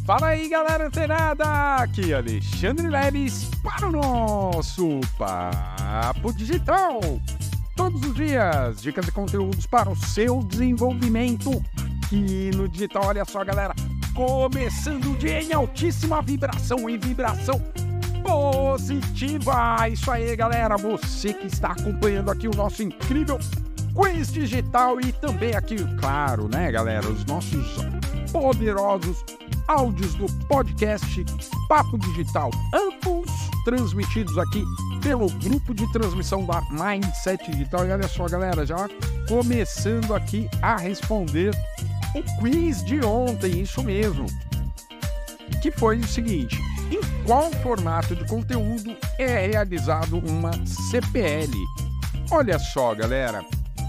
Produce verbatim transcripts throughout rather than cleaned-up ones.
Fala aí, galera antenada! Aqui é Alexandre Leles para o nosso Papo Digital. Todos os dias, dicas e conteúdos para o seu desenvolvimento aqui no digital. Olha só, galera, começando o dia em altíssima vibração, em vibração positiva. Isso aí, galera, você que está acompanhando aqui o nosso incrível quiz digital e também aqui, claro, né, galera, os nossos poderosos áudios do podcast Papo Digital, ambos transmitidos aqui pelo grupo de transmissão da Mindset Digital. E olha só, galera, já começando aqui a responder o quiz de ontem, isso mesmo, que foi o seguinte: em qual formato de conteúdo é realizado uma C P L? Olha só, galera,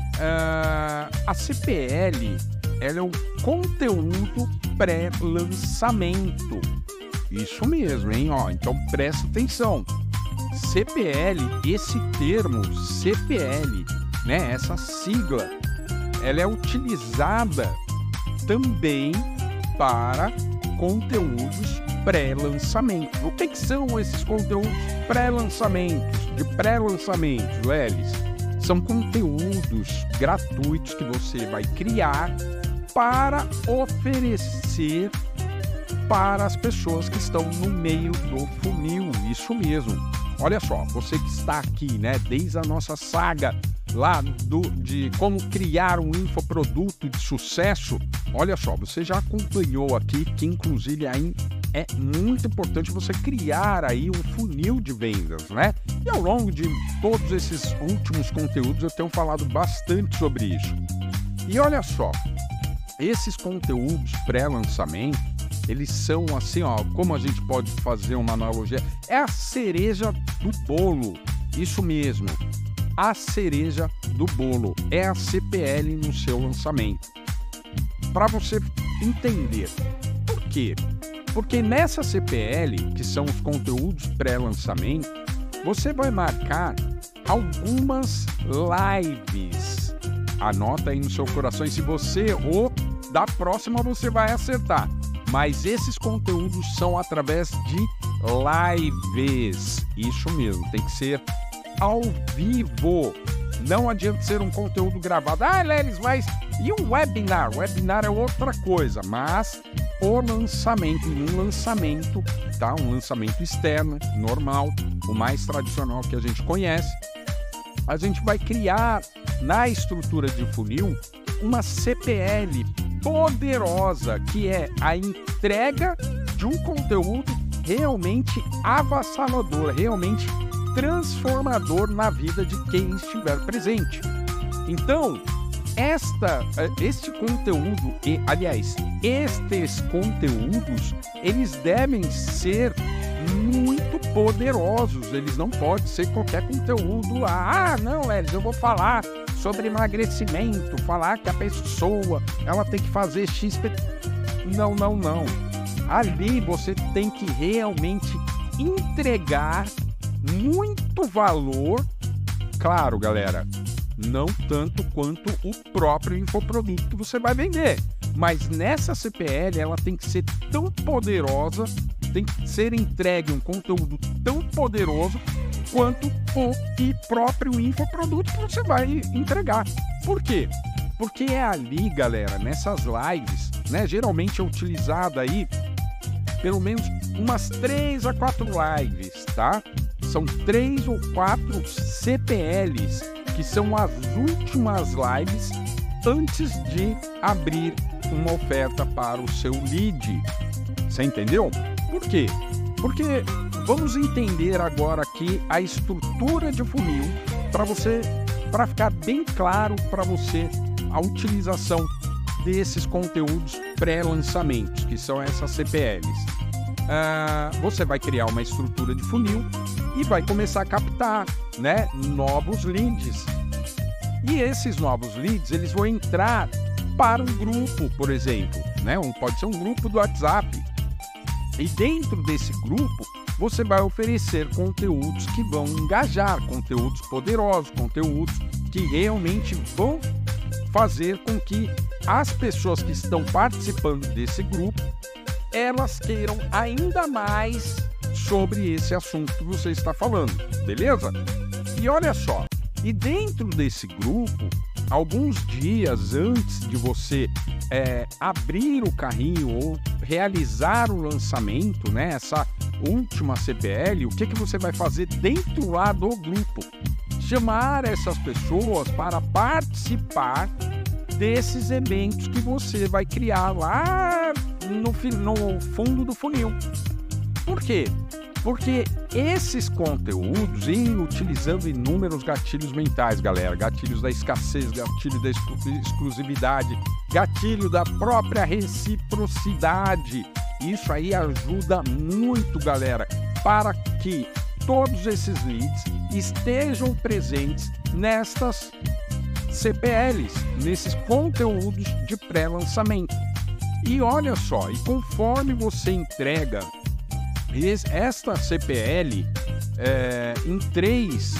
uh, a C P L, ela é o conteúdo pré-lançamento. Isso mesmo, hein? Ó, então presta atenção. C P L, esse termo C P L, né? Essa sigla, ela é utilizada também para conteúdos pré-lançamento. O que, que são esses conteúdos pré-lançamentos? De pré-lançamentos, Leles? São conteúdos gratuitos que você vai criar para oferecer para as pessoas que estão no meio do funil. Isso mesmo. Olha só, você que está aqui, né, desde a nossa saga lá do, de como criar um infoproduto de sucesso, olha só, você já acompanhou aqui que inclusive aí é muito importante você criar aí um funil de vendas, né? E ao longo de todos esses últimos conteúdos eu tenho falado bastante sobre isso. E olha só, esses conteúdos pré-lançamento, eles são assim, ó, como a gente pode fazer uma analogia, é a cereja do bolo, isso mesmo, a cereja do bolo, é a C P L no seu lançamento. Para você entender, por quê? Porque nessa C P L, que são os conteúdos pré-lançamento, você vai marcar algumas lives. Anota aí no seu coração e se você errou, da próxima você vai acertar. Mas esses conteúdos são através de lives. Isso mesmo, tem que ser ao vivo. Não adianta ser um conteúdo gravado. Ah, Leles, mas e um webinar? O webinar é outra coisa, mas o lançamento, em um lançamento, tá? Um lançamento externo, normal, o mais tradicional que a gente conhece, a gente vai criar na estrutura de funil uma C P L poderosa, que é a entrega de um conteúdo realmente avassalador, realmente transformador na vida de quem estiver presente. Então, esta, este conteúdo, e, aliás, estes conteúdos, eles devem ser muito poderosos, eles não podem ser qualquer conteúdo. Ah, não, Leles, eu vou falar sobre emagrecimento, falar que a pessoa, ela tem que fazer X... Não, não, não. Ali você tem que realmente entregar muito valor, claro, galera, não tanto quanto o próprio infoproduto que você vai vender, mas nessa C P L ela tem que ser tão poderosa, tem que ser entregue um conteúdo tão poderoso quanto o próprio infoproduto que você vai entregar. Por quê? Porque é ali, galera, nessas lives, né, geralmente é utilizada aí pelo menos umas três a quatro lives, tá? São três ou quatro C P Ls, que são as últimas lives antes de abrir uma oferta para o seu lead. Você entendeu? Por quê? Porque vamos entender agora aqui a estrutura de funil para você, para ficar bem claro para você a utilização desses conteúdos pré-lançamentos, que são essas C P Ls. Ah, você vai criar uma estrutura de funil e vai começar a captar, né, novos leads. E esses novos leads, eles vão entrar para um grupo, por exemplo, né? Um, pode ser um grupo do WhatsApp. E dentro desse grupo, você vai oferecer conteúdos que vão engajar, conteúdos poderosos, conteúdos que realmente vão fazer com que as pessoas que estão participando desse grupo elas queiram ainda mais sobre esse assunto que você está falando, beleza? E olha só, e dentro desse grupo, alguns dias antes de você é, abrir o carrinho ou realizar o lançamento, né, essa última C P L, o que, que você vai fazer dentro lá do grupo? Chamar essas pessoas para participar desses eventos que você vai criar lá no, no fundo do funil. Por quê? Porque esses conteúdos, e utilizando inúmeros gatilhos mentais, galera, gatilhos da escassez, gatilho da exclusividade, gatilho da própria reciprocidade, isso aí ajuda muito, galera, para que todos esses leads estejam presentes nestas C P Ls, nesses conteúdos de pré-lançamento. E olha só, e conforme você entrega esta C P L é, em três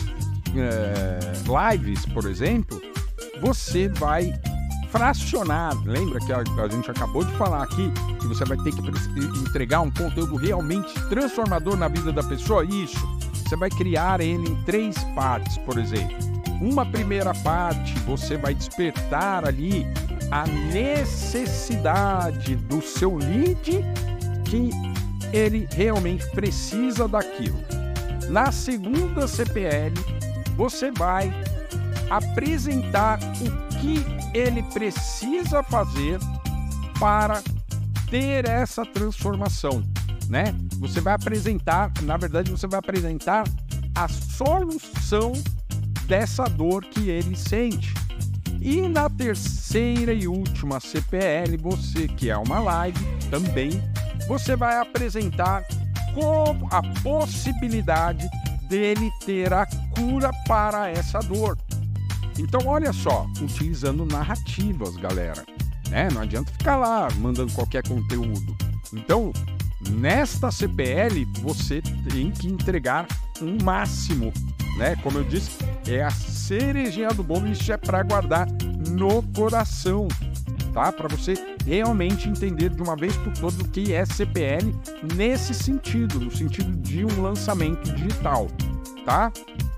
é, lives, por exemplo, você vai fracionar. Lembra que a, a gente acabou de falar aqui que você vai ter que entregar um conteúdo realmente transformador na vida da pessoa? Isso. Você vai criar ele em três partes, por exemplo. Uma primeira parte, você vai despertar ali a necessidade do seu lead que ele realmente precisa daquilo. Na segunda C P L, você vai apresentar o que ele precisa fazer para ter essa transformação, né? Você vai apresentar, na verdade, você vai apresentar a solução dessa dor que ele sente. E na terceira e última C P L, você, que é uma live também, você vai apresentar como a possibilidade dele ter a cura para essa dor. Então, olha só, utilizando narrativas, galera, né? Não adianta ficar lá mandando qualquer conteúdo. Então, nesta C P L, você tem que entregar um máximo, né? Como eu disse, é a cerejinha do bolo, isso é para guardar no coração, tá? Para você realmente entender de uma vez por todas o que é C P L nesse sentido, no sentido de um lançamento digital, tá?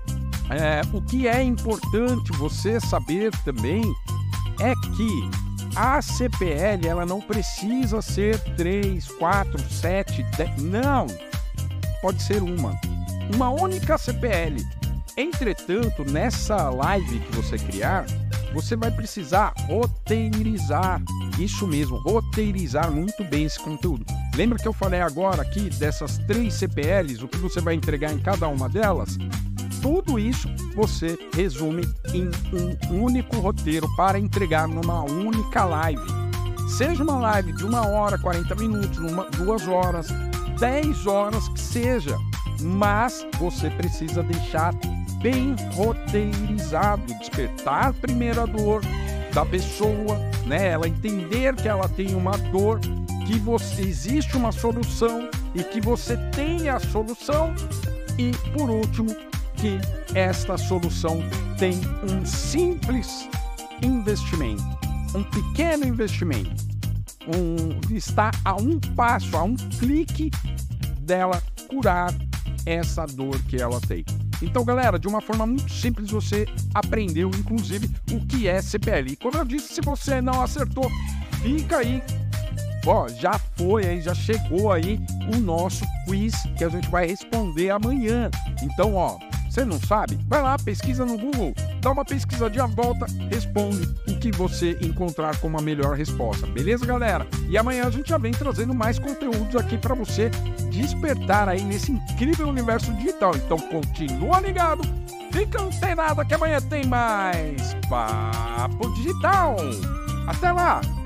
É, o que é importante você saber também é que a C P L, ela não precisa ser três, quatro, sete, dez, não, pode ser uma, uma única C P L. Entretanto, nessa live que você criar, você vai precisar roteirizar, isso mesmo, roteirizar muito bem esse conteúdo. Lembra que eu falei agora aqui dessas três C P Ls, o que você vai entregar em cada uma delas? Tudo isso você resume em um único roteiro para entregar numa única live. Seja uma live de uma hora, quarenta minutos, uma, duas horas, dez horas que seja, mas você precisa deixar bem roteirizado, despertar primeiro a dor da pessoa, né? Ela entender que ela tem uma dor, que você, existe uma solução e que você tem a solução, e por último, que esta solução tem um simples investimento, um pequeno investimento, um, está a um passo, a um clique dela curar essa dor que ela tem. Então, galera, de uma forma muito simples, você aprendeu, inclusive, o que é C P L. E como eu disse, se você não acertou, fica aí. Ó, já foi aí, já chegou aí o nosso quiz que a gente vai responder amanhã. Então, ó, você não sabe? Vai lá, pesquisa no Google, dá uma pesquisadinha, volta, responde o que você encontrar como a melhor resposta. Beleza, galera? E amanhã a gente já vem trazendo mais conteúdos aqui para você despertar aí nesse incrível universo digital. Então, continua ligado, fica antenado que amanhã tem mais Papo Digital. Até lá!